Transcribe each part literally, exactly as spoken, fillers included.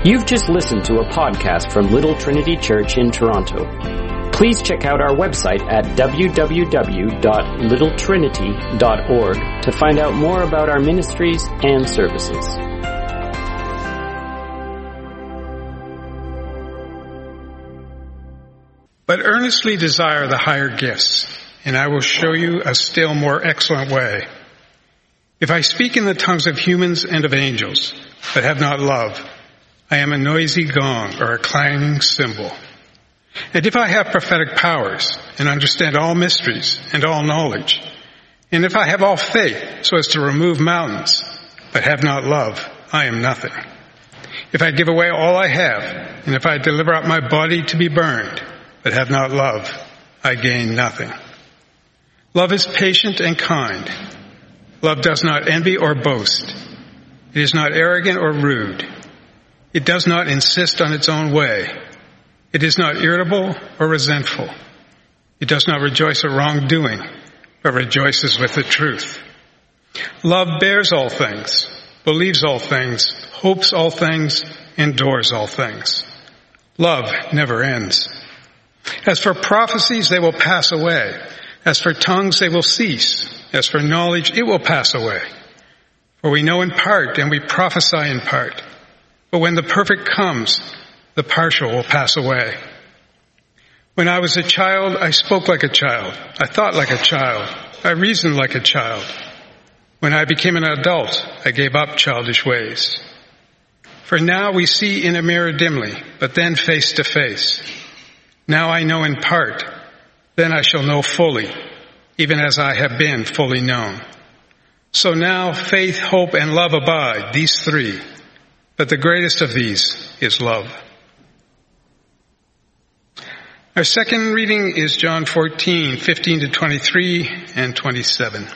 You've just listened to a podcast from Little Trinity Church in Toronto. Please check out our website at w w w dot little trinity dot org to find out more about our ministries and services. But earnestly desire the higher gifts, and I will show you a still more excellent way. If I speak in the tongues of humans and of angels, but have not love, I am a noisy gong or a clanging cymbal. And if I have prophetic powers and understand all mysteries and all knowledge, and if I have all faith so as to remove mountains, but have not love, I am nothing. If I give away all I have, and if I deliver up my body to be burned, but have not love, I gain nothing. Love is patient and kind. Love does not envy or boast. It is not arrogant or rude. It does not insist on its own way. It is not irritable or resentful. It does not rejoice at wrongdoing, but rejoices with the truth. Love bears all things, believes all things, hopes all things, endures all things. Love never ends. As for prophecies, they will pass away. As for tongues, they will cease. As for knowledge, it will pass away. For we know in part and we prophesy in part. But when the perfect comes, the partial will pass away. When I was a child, I spoke like a child. I thought like a child. I reasoned like a child. When I became an adult, I gave up childish ways. For now we see in a mirror dimly, but then face to face. Now I know in part, then I shall know fully, even as I have been fully known. So now faith, hope, and love abide, these three. But the greatest of these is love. Our second reading is John fourteen, fifteen to twenty-three and twenty-seven.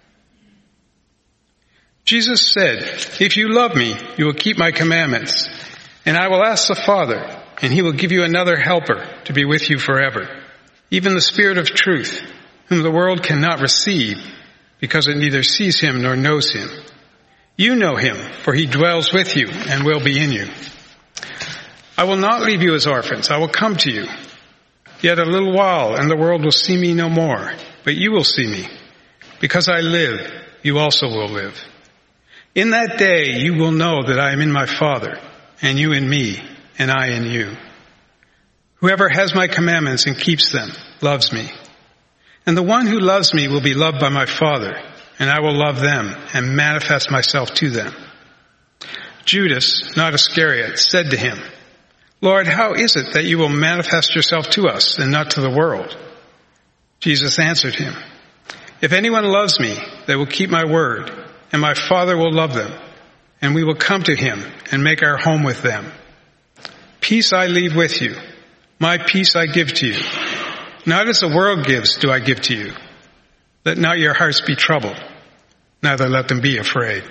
Jesus said, "If you love me, you will keep my commandments, and I will ask the Father, and he will give you another helper to be with you forever, even the Spirit of truth, whom the world cannot receive, because it neither sees him nor knows him. You know him, for he dwells with you and will be in you. I will not leave you as orphans. I will come to you. Yet a little while, and the world will see me no more, but you will see me. Because I live, you also will live. In that day you will know that I am in my Father, and you in me, and I in you. Whoever has my commandments and keeps them loves me. And the one who loves me will be loved by my Father, and I will love them and manifest myself to them." Judas, not Iscariot, said to him, "Lord, how is it that you will manifest yourself to us and not to the world?" Jesus answered him, "If anyone loves me, they will keep my word, and my Father will love them, and we will come to him and make our home with them. Peace I leave with you. My peace I give to you. Not as the world gives do I give to you. Let not your hearts be troubled, neither let them be afraid."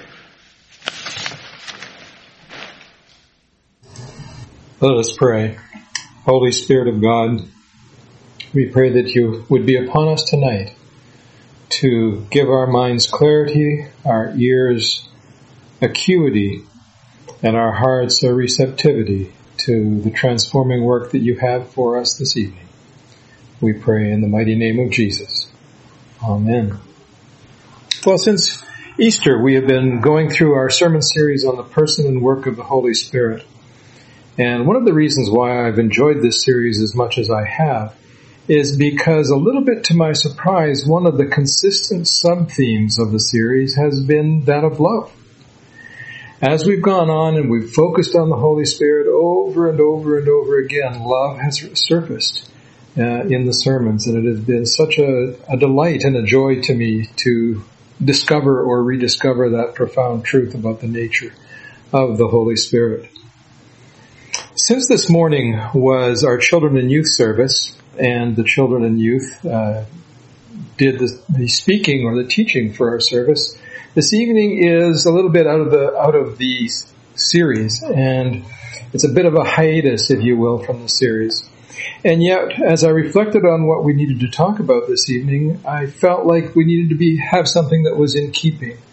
Let us pray. Holy Spirit of God, we pray that you would be upon us tonight to give our minds clarity, our ears acuity, and our hearts a receptivity to the transforming work that you have for us this evening. We pray in the mighty name of Jesus. Amen. Well, since Easter, we have been going through our sermon series on the person and work of the Holy Spirit. And one of the reasons why I've enjoyed this series as much as I have is because, a little bit to my surprise, one of the consistent sub-themes of the series has been that of love. As we've gone on and we've focused on the Holy Spirit over and over and over again, love has surfaced uh, in the sermons, and it has been such a, a delight and a joy to me to discover or rediscover that profound truth about the nature of the Holy Spirit. Since this morning was our children and youth service, and the children and youth uh, did the, the speaking or the teaching for our service, this evening is a little bit out of the out of the series, and it's a bit of a hiatus, if you will, from the series. And yet, as I reflected on what we needed to talk about this evening, I felt like we needed to be have something that was in keeping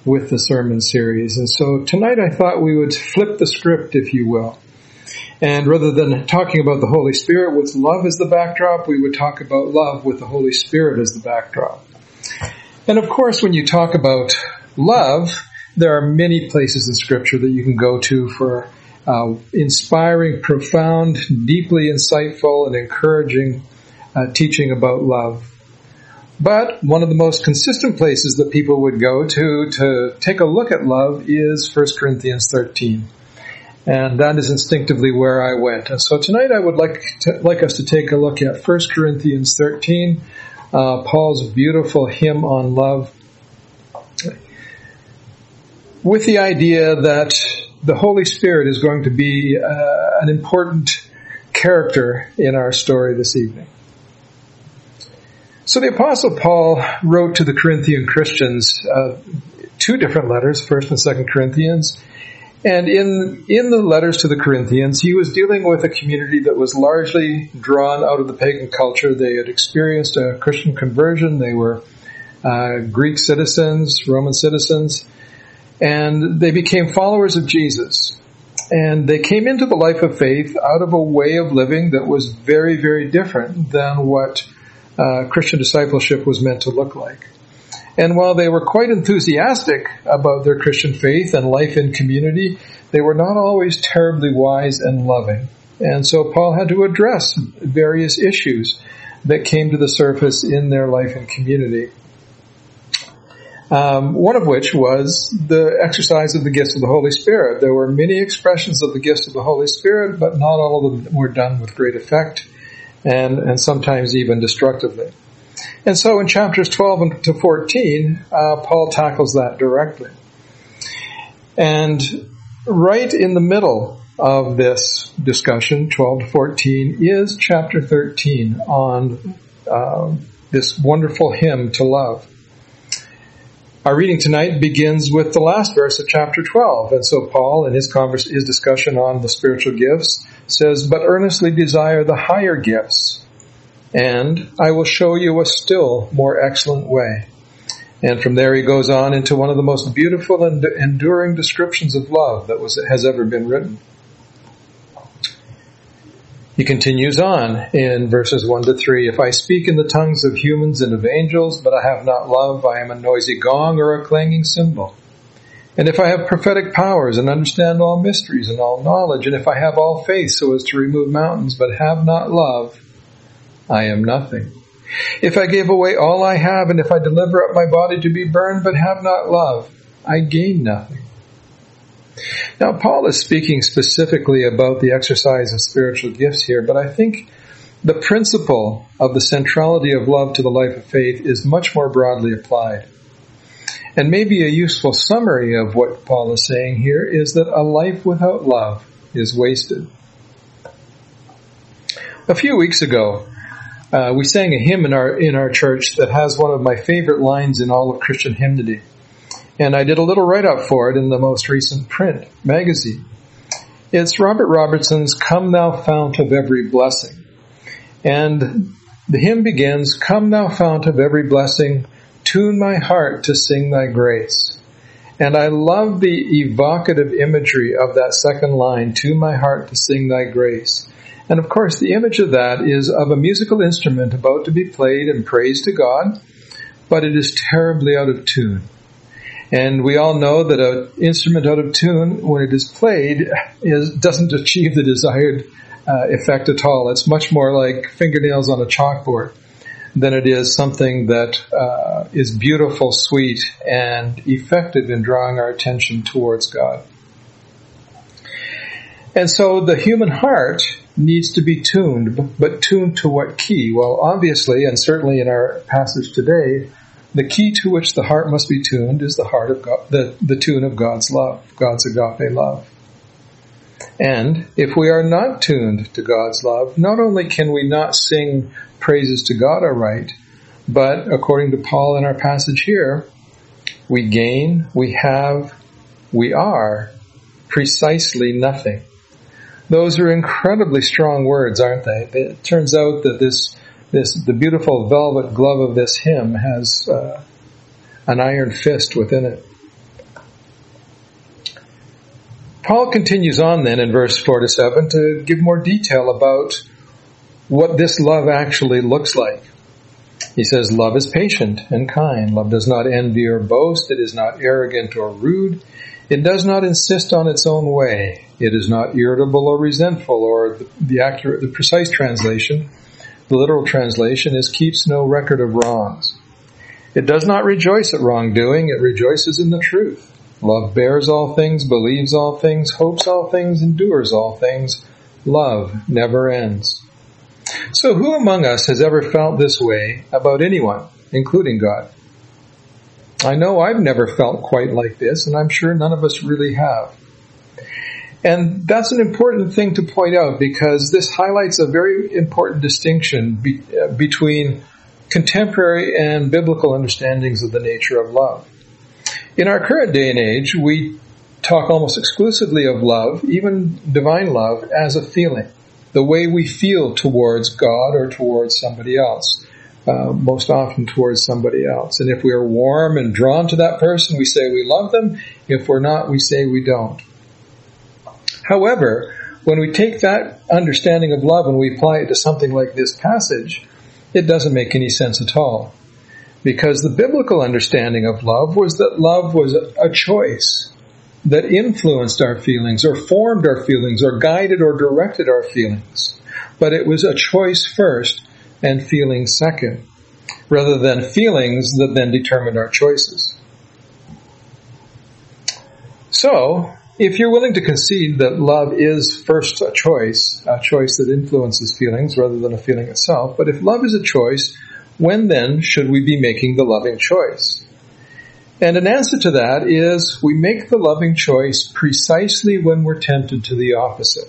with the sermon series. And so tonight I thought we would flip the script, if you will. And rather than talking about the Holy Spirit with love as the backdrop, we would talk about love with the Holy Spirit as the backdrop. And of course, when you talk about love, there are many places in Scripture that you can go to for uh, inspiring, profound, deeply insightful, and encouraging uh, teaching about love. But one of the most consistent places that people would go to to take a look at love is First Corinthians thirteen. And that is instinctively where I went. And so tonight I would like to, like us to take a look at First Corinthians thirteen, uh, Paul's beautiful hymn on love, with the idea that the Holy Spirit is going to be uh, an important character in our story this evening. So the Apostle Paul wrote to the Corinthian Christians uh, two different letters, First and Second Corinthians. And in in the letters to the Corinthians, he was dealing with a community that was largely drawn out of the pagan culture. They had experienced a Christian conversion. They were uh, Greek citizens, Roman citizens, and they became followers of Jesus. And they came into the life of faith out of a way of living that was very, very different than what uh, Christian discipleship was meant to look like. And while they were quite enthusiastic about their Christian faith and life in community, they were not always terribly wise and loving. And so Paul had to address various issues that came to the surface in their life and community. Um, one of which was the exercise of the gifts of the Holy Spirit. There were many expressions of the gifts of the Holy Spirit, but not all of them were done with great effect and, and sometimes even destructively. And so in chapters twelve to fourteen, uh, Paul tackles that directly. And right in the middle of this discussion, twelve to fourteen, is chapter thirteen on uh, this wonderful hymn to love. Our reading tonight begins with the last verse of chapter twelve. And so Paul, in his, converse, his discussion on the spiritual gifts, says, "But earnestly desire the higher gifts, and I will show you a still more excellent way." And from there he goes on into one of the most beautiful and enduring descriptions of love that was has ever been written. He continues on in verses one to three. "If I speak in the tongues of humans and of angels, but I have not love, I am a noisy gong or a clanging cymbal. And if I have prophetic powers and understand all mysteries and all knowledge, and if I have all faith so as to remove mountains, but have not love, I am nothing. If I give away all I have, and if I deliver up my body to be burned, but have not love, I gain nothing." Now, Paul is speaking specifically about the exercise of spiritual gifts here, but I think the principle of the centrality of love to the life of faith is much more broadly applied. And maybe a useful summary of what Paul is saying here is that a life without love is wasted. A few weeks ago, Uh, we sang a hymn in our in our church that has one of my favorite lines in all of Christian hymnody. And I did a little write-up for it in the most recent print magazine. It's Robert Robertson's "Come Thou Fount of Every Blessing." And the hymn begins, "Come Thou Fount of Every Blessing, tune my heart to sing Thy grace." And I love the evocative imagery of that second line, "Tune my heart to sing Thy grace." And of course, the image of that is of a musical instrument about to be played and praised to God, but it is terribly out of tune. And we all know that an instrument out of tune, when it is played, is, doesn't achieve the desired uh, effect at all. It's much more like fingernails on a chalkboard than it is something that uh, is beautiful, sweet, and effective in drawing our attention towards God. And so the human heart needs to be tuned, but tuned to what key? Well, obviously, and certainly in our passage today, the key to which the heart must be tuned is the heart of God, the, the tune of God's love, God's agape love. And if we are not tuned to God's love, not only can we not sing praises to God aright, but according to Paul in our passage here, we gain, we have, we are precisely nothing. Those are incredibly strong words, aren't they? It turns out that this, this, the beautiful velvet glove of this hymn has uh, an iron fist within it. Paul continues on then in verse four to seven to give more detail about what this love actually looks like. He says, love is patient and kind. Love does not envy or boast. It is not arrogant or rude. It does not insist on its own way. It is not irritable or resentful, or the, the accurate, the precise translation, the literal translation is keeps no record of wrongs. It does not rejoice at wrongdoing. It rejoices in the truth. Love bears all things, believes all things, hopes all things, endures all things. Love never ends. So who among us has ever felt this way about anyone, including God? I know I've never felt quite like this, and I'm sure none of us really have. And that's an important thing to point out, because this highlights a very important distinction be, uh, between contemporary and biblical understandings of the nature of love. In our current day and age, we talk almost exclusively of love, even divine love, as a feeling. The way we feel towards God or towards somebody else. Uh, most often towards somebody else. And if we are warm and drawn to that person, we say we love them. If we're not, we say we don't. However, when we take that understanding of love and we apply it to something like this passage, it doesn't make any sense at all. Because the biblical understanding of love was that love was a choice that influenced our feelings or formed our feelings or guided or directed our feelings. But it was a choice first and feelings second, rather than feelings that then determined our choices. So, if you're willing to concede that love is first a choice, a choice that influences feelings rather than a feeling itself, but if love is a choice, when then should we be making the loving choice? And an answer to that is we make the loving choice precisely when we're tempted to the opposite.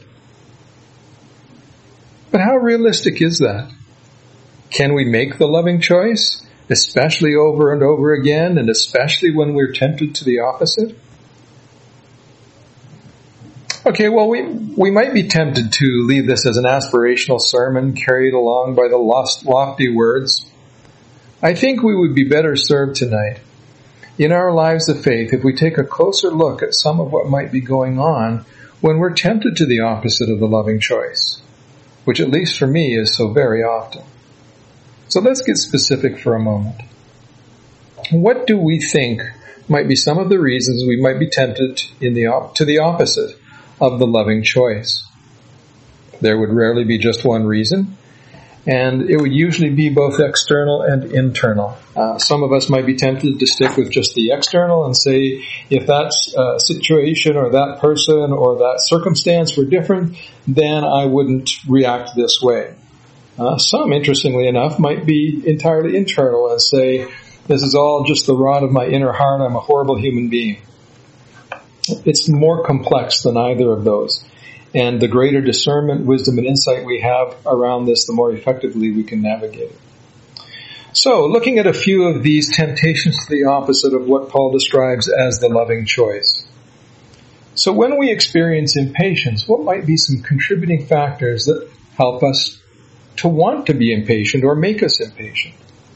But how realistic is that? Can we make the loving choice, especially over and over again, and especially when we're tempted to the opposite? Okay, well, we we might be tempted to leave this as an aspirational sermon carried along by the lost, lofty words. I think we would be better served tonight in our lives of faith if we take a closer look at some of what might be going on when we're tempted to the opposite of the loving choice, which at least for me is so very often. So let's get specific for a moment. What do we think might be some of the reasons we might be tempted in the op- to the opposite of the loving choice? There would rarely be just one reason, and it would usually be both external and internal. Uh, some of us might be tempted to stick with just the external and say, if that uh, situation or that person or that circumstance were different, then I wouldn't react this way. Uh, some, interestingly enough, might be entirely internal and say, this is all just the rot of my inner heart, I'm a horrible human being. It's more complex than either of those. And the greater discernment, wisdom, and insight we have around this, the more effectively we can navigate it. So, looking at a few of these temptations to the opposite of what Paul describes as the loving choice. So when we experience impatience, what might be some contributing factors that help us to want to be impatient or make us impatient?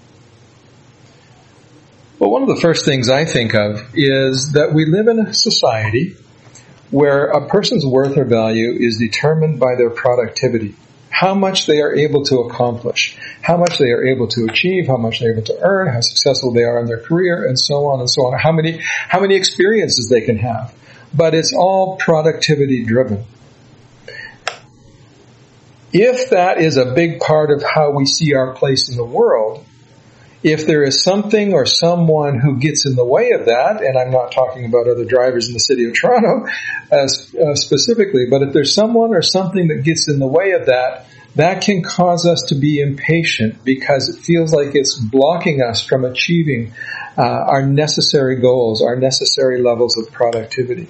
Well, one of the first things I think of is that we live in a society where a person's worth or value is determined by their productivity, how much they are able to accomplish, how much they are able to achieve, how much they're able to earn, how successful they are in their career, and so on and so on, how many, how many experiences they can have. But it's all productivity driven. If that is a big part of how we see our place in the world, if there is something or someone who gets in the way of that, and I'm not talking about other drivers in the city of Toronto uh, uh, specifically, but if there's someone or something that gets in the way of that, that can cause us to be impatient because it feels like it's blocking us from achieving uh, our necessary goals, our necessary levels of productivity.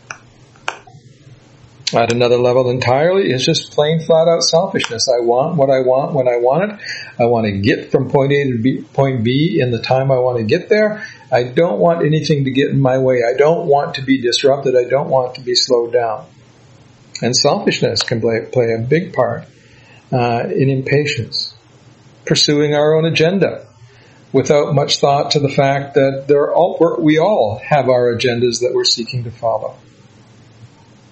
At another level entirely is just plain flat out selfishness. I want what I want when I want it. I want to get from point A to B, point B in the time I want to get there. I don't want anything to get in my way. I don't want to be disrupted. I don't want to be slowed down. And selfishness can play, play a big part uh, in impatience. Pursuing our own agenda without much thought to the fact that there are all, we all have our agendas that we're seeking to follow.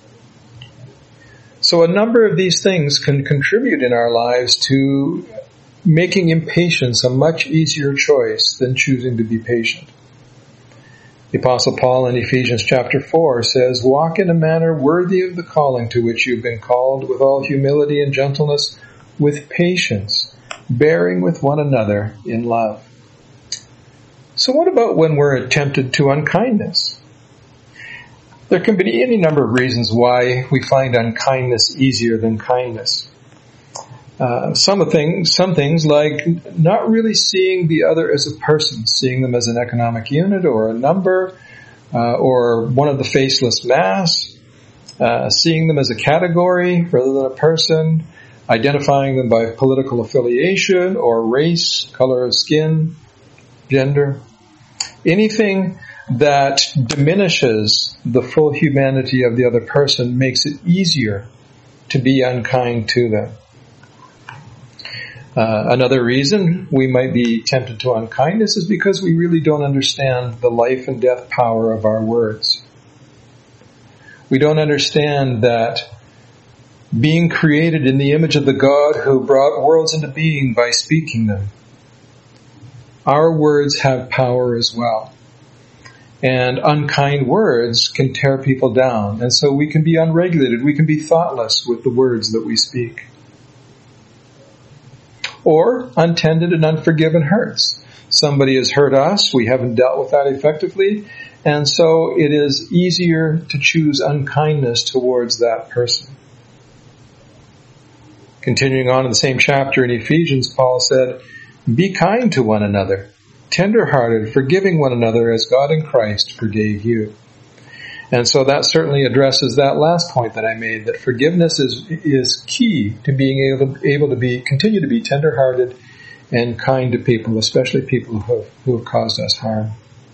So a number of these things can contribute in our lives to making impatience a much easier choice than choosing to be patient. The Apostle Paul in Ephesians chapter four says, "Walk in a manner worthy of the calling to which you've been called, with all humility and gentleness, with patience, bearing with one another in love." So what about when we're tempted to unkindness? There can be any number of reasons why we find unkindness easier than kindness. Uh, some of things, some things like not really seeing the other as a person, seeing them as an economic unit or a number, uh, or one of the faceless mass, uh, seeing them as a category rather than a person, identifying them by political affiliation or race, color of skin, gender. Anything that diminishes the full humanity of the other person makes it easier to be unkind to them. Uh, another reason we might be tempted to unkindness is because we really don't understand the life and death power of our words. We don't understand that being created in the image of the God who brought worlds into being by speaking them, our words have power as well. And unkind words can tear people down. And so we can be unregulated. We can be thoughtless with the words that we speak. Or untended and unforgiven hurts. Somebody has hurt us. We haven't dealt with that effectively. And so it is easier to choose unkindness towards that person. Continuing on in the same chapter in Ephesians, Paul said, "Be kind to one another, tender-hearted, forgiving one another as God in Christ forgave you." And so that certainly addresses that last point that I made, that forgiveness is is key to being able, able to be continue to be tender-hearted and kind to people, especially people who have, who have caused us harm.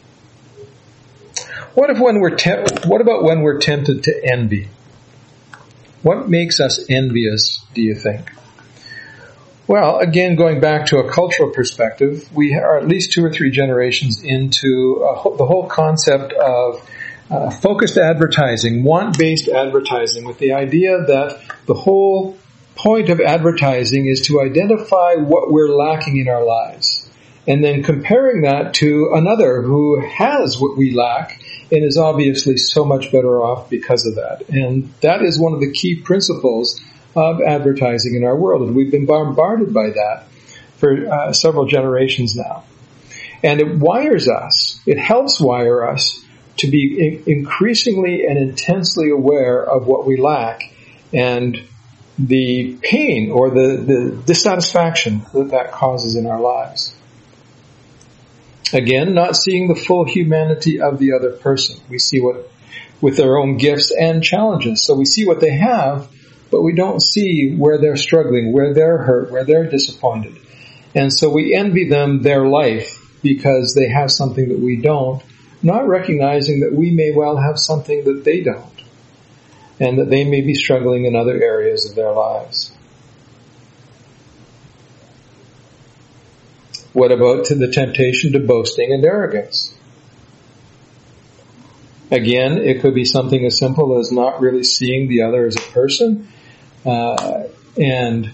What if when we're te- what about when we're tempted to envy? What makes us envious, do you think? Well, again, going back to a cultural perspective, we are at least two or three generations into uh, the whole concept of Uh, focused advertising, want-based advertising, with the idea that the whole point of advertising is to identify what we're lacking in our lives, and then comparing that to another who has what we lack and is obviously so much better off because of that. And that is one of the key principles of advertising in our world, and we've been bombarded by that for uh, several generations now. And it wires us, it helps wire us to be increasingly and intensely aware of what we lack and the pain or the, the dissatisfaction that that causes in our lives. Again, not seeing the full humanity of the other person. We see what, with their own gifts and challenges. So we see what they have, but we don't see where they're struggling, where they're hurt, where they're disappointed. And so we envy them their life because they have something that we don't, not recognizing that we may well have something that they don't, and that they may be struggling in other areas of their lives. What about to the temptation to boasting and arrogance? Again, it could be something as simple as not really seeing the other as a person, uh, and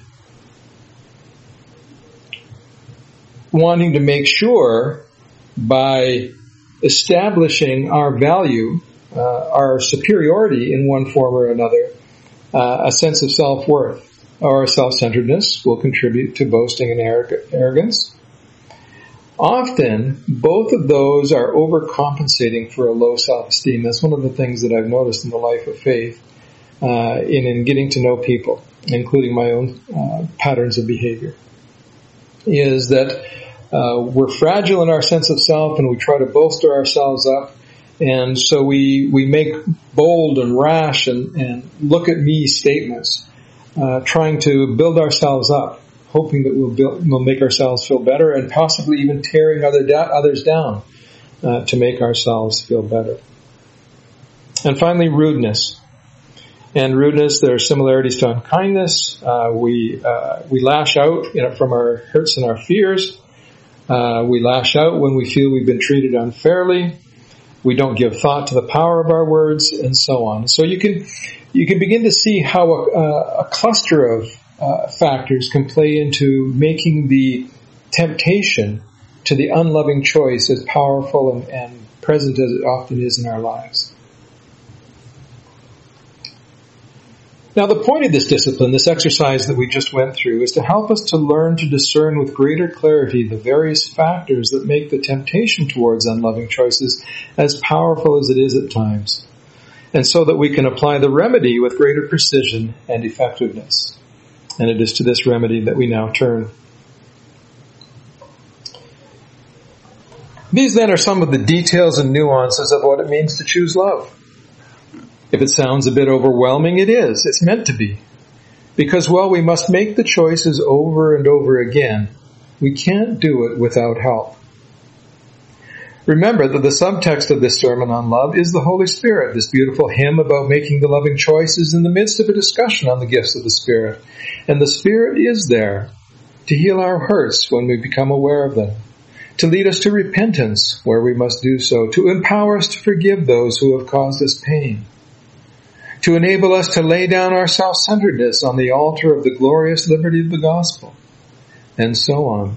wanting to make sure by establishing our value, uh, our superiority in one form or another, uh, a sense of self-worth or self-centeredness will contribute to boasting and arrogance. Often, both of those are overcompensating for a low self-esteem. That's one of the things that I've noticed in the life of faith, uh, in, in getting to know people, including my own uh, patterns of behavior, is that Uh, we're fragile in our sense of self, and we try to bolster ourselves up, and so we we make bold and rash and, and look at me statements, uh, trying to build ourselves up, hoping that we'll build, we'll make ourselves feel better, and possibly even tearing other da- others down uh, to make ourselves feel better. And finally, rudeness. And rudeness, there are similarities to unkindness. Uh, we uh, we lash out, you know, from our hurts and our fears. Uh, we lash out when we feel we've been treated unfairly. We don't give thought to the power of our words, and so on. So you can you can begin to see how a, a cluster of uh, factors can play into making the temptation to the unloving choice as powerful and, and present as it often is in our lives. Now, the point of this discipline, this exercise that we just went through, is to help us to learn to discern with greater clarity the various factors that make the temptation towards unloving choices as powerful as it is at times, and so that we can apply the remedy with greater precision and effectiveness. And it is to this remedy that we now turn. These then are some of the details and nuances of what it means to choose love. If it sounds a bit overwhelming, it is. It's meant to be. Because while we must make the choices over and over again, we can't do it without help. Remember that the subtext of this sermon on love is the Holy Spirit, this beautiful hymn about making the loving choices in the midst of a discussion on the gifts of the Spirit. And the Spirit is there to heal our hurts when we become aware of them, to lead us to repentance where we must do so, to empower us to forgive those who have caused us pain, to enable us to lay down our self-centeredness on the altar of the glorious liberty of the gospel, and so on.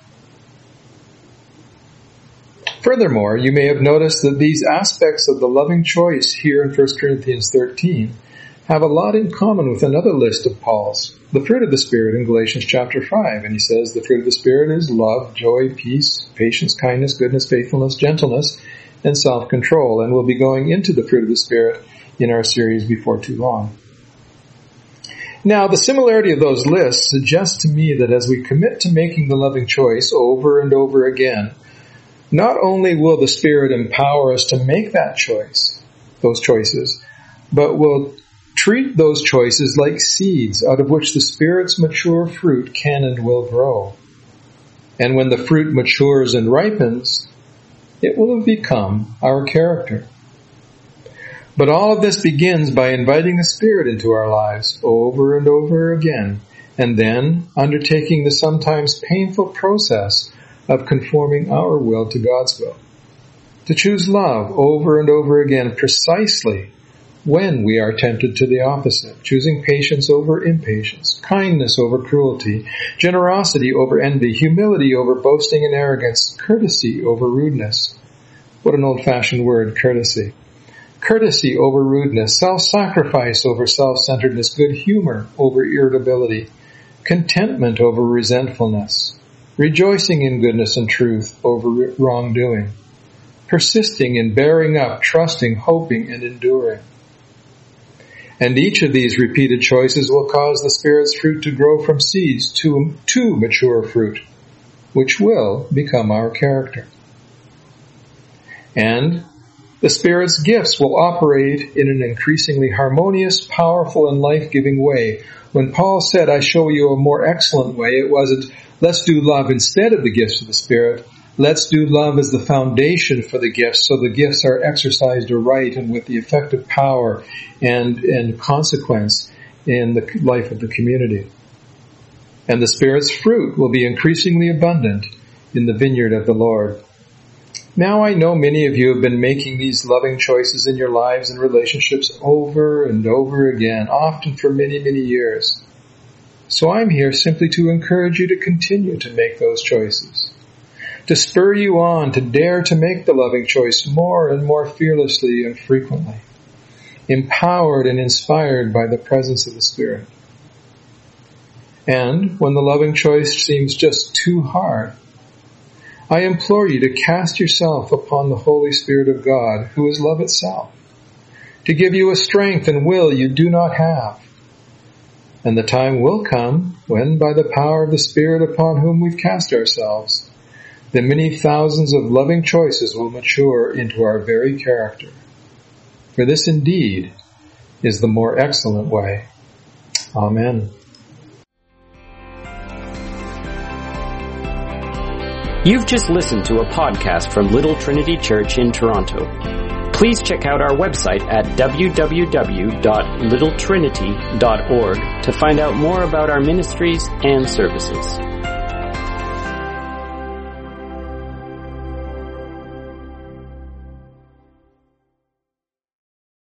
Furthermore, you may have noticed that these aspects of the loving choice here in First Corinthians thirteen have a lot in common with another list of Paul's, the fruit of the Spirit in Galatians chapter five. And he says the fruit of the Spirit is love, joy, peace, patience, kindness, goodness, faithfulness, gentleness, and self-control. And we'll be going into the fruit of the Spirit in our series before too long. Now, the similarity of those lists suggests to me that as we commit to making the loving choice over and over again, not only will the Spirit empower us to make that choice, those choices, but will treat those choices like seeds out of which the Spirit's mature fruit can and will grow. And when the fruit matures and ripens, it will have become our character. But all of this begins by inviting the Spirit into our lives over and over again, and then undertaking the sometimes painful process of conforming our will to God's will. To choose love over and over again precisely when we are tempted to the opposite, choosing patience over impatience, kindness over cruelty, generosity over envy, humility over boasting and arrogance, courtesy over rudeness. What an old-fashioned word, courtesy. Courtesy over rudeness, self-sacrifice over self-centeredness, good humor over irritability, contentment over resentfulness, rejoicing in goodness and truth over wrongdoing, persisting in bearing up, trusting, hoping, and enduring. And each of these repeated choices will cause the Spirit's fruit to grow from seeds to, to mature fruit, which will become our character. And the Spirit's gifts will operate in an increasingly harmonious, powerful, and life-giving way. When Paul said, I show you a more excellent way, it wasn't, let's do love instead of the gifts of the Spirit. Let's do love as the foundation for the gifts, so the gifts are exercised aright and with the effective power and, and consequence in the life of the community. And the Spirit's fruit will be increasingly abundant in the vineyard of the Lord. Now I know many of you have been making these loving choices in your lives and relationships over and over again, often for many, many years. So I'm here simply to encourage you to continue to make those choices, to spur you on to dare to make the loving choice more and more fearlessly and frequently, empowered and inspired by the presence of the Spirit. And when the loving choice seems just too hard, I implore you to cast yourself upon the Holy Spirit of God, who is love itself, to give you a strength and will you do not have. And the time will come when, by the power of the Spirit upon whom we've cast ourselves, the many thousands of loving choices will mature into our very character. For this indeed is the more excellent way. Amen. You've just listened to a podcast from Little Trinity Church in Toronto. Please check out our website at w w w dot little trinity dot org to find out more about our ministries and services.